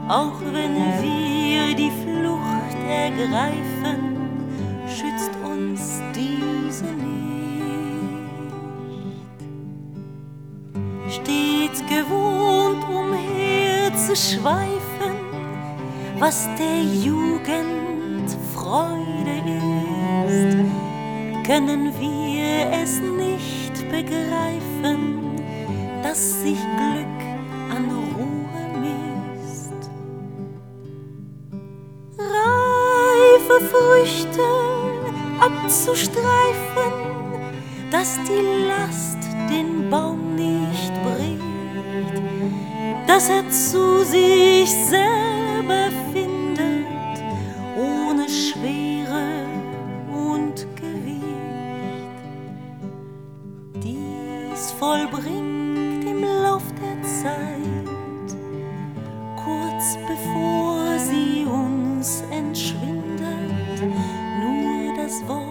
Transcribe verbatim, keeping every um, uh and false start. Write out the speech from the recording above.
Auch wenn wir die Flucht ergreifen, schützt uns diese nicht. Stets gewohnt umherzuschweifen, was der Jugend Freude ist, können wir es nicht begreifen, dass sich Glück an Ruhe misst. Reife Früchte abzustreifen, dass die Last den Baum nicht bricht, dass er zu sich selber findet, ohne Schwere und Gewicht. Dies vollbringt im Lauf der Zeit, kurz bevor sie uns entschwindet, nur das Wort